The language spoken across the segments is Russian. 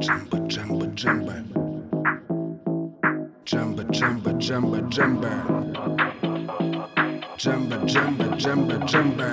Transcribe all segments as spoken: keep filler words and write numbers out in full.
Jumba, jumba, jumba. Jumba, jumba, jumba, jumba. Jumba, jumba, jumba, jumba.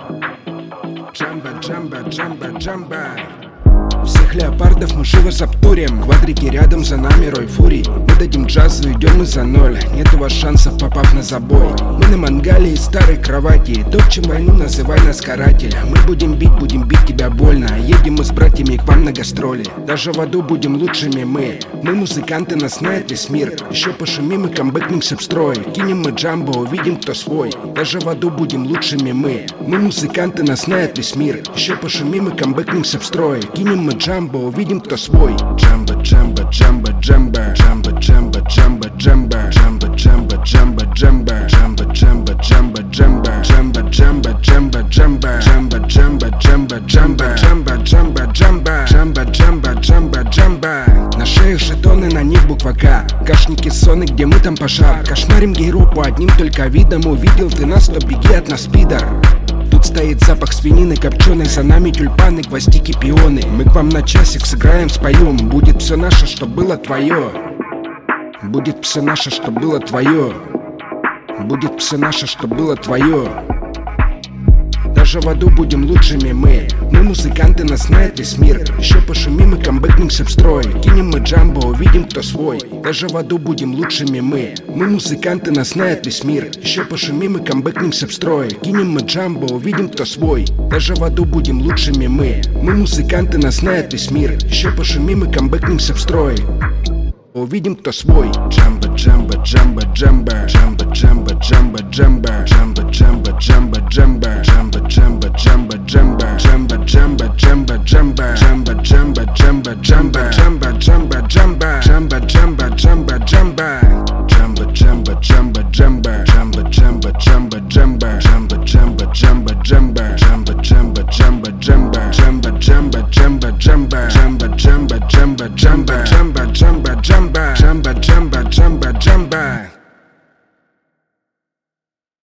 Jumba, jumba, jumba, jumba. Всех леопардов мы живо запторим. Квадрики рядом, за нами рой фурий. Мы дадим джазу, идем мы за ноль. Нет у вас шансов, попав на забой. Мы на мангале и старой кровати. Топчем войну, называй нас каратель. Мы будем бить, будем бить тебя больно. Едем мы с братьями к вам на гастроли. Даже в аду будем лучшими мы. Мы музыканты, нас знает весь мир. Еще пошумим и камбэкнемся в строй. Кинем мы джамбо, увидим кто свой. Даже в аду будем лучшими мы. Мы музыканты, нас знает весь мир. Еще пошумим и камбэкнемся в строй. Кинем мы джамбо, увидим кто свой. Джамбо, джамбо, джамбо, джамбо. Джамбо, джамбо, джамбо, джамбо. Джамбо, джамбо, джамбо, джамбо. Джамбо, джамбо, джамбо, джамбо. Джамбо, джамбо, джамбо, джамбо. Джамбо, джамбо, джамбо, джамбо. Джамбо, джамбо, джамбо. Джамбо, джамбо, джамбо, джамбо. На шеях жетоны, на них буква К. Кашники сонны, где мы там пожар. Кошмарим гей-группу одним только видом. Увидел ты нас, то беги от нас, пидор. Тут стоит запах свинины копченой, за нами тюльпаны, гвоздики, пионы. Мы к вам на часик сыграем, споем. Будет все наше, что было твое. Будет все наше, что было твое. Будет все наше, что было твое. Даже в аду будем лучшими мы. Мы музыканты, нас знает весь мир. Еще пошумим и камбэкнемся в строй. Кинем мы джамбо, увидим кто свой. Даже в аду будем лучшими мы. Мы музыканты, нас знает весь мир. Еще пошумим и камбэкнемся в строй. Кинем мы джамбо, увидим кто свой. Даже в аду будем лучшими мы. Мы музыканты, нас знает весь мир. Еще пошумим и камбэкнемся в строй. Увидим кто свой. Джамбо, джамбо, джамбо, джамбо. Джамбо, джамбо, джамбо, джамбо. Джамбо, джамбо, джамбо, джамбо. Джамбо, джамбо, джамбо, джамбо. Джамбо, джамбо, джамбо, джамбо. Джамбо, джамбо, джамбо, джамбо. Джамбо, джамбо, джамбо. Джамбо, джамбо, джамбо, джамбо. Джамбо, джамбо, джамбо, джамбо. Джамбо, джамбо, джамбо, джамбо. Джамбо, джамбо, джамбо, джамбо. Джамбо, джамбо, джамбо, джамбо. Джамбо, джамбо, джамбо, джамбо. Джамбо, джамбо, джамбо, джамбо. Джамбо, джамбо, джамбо.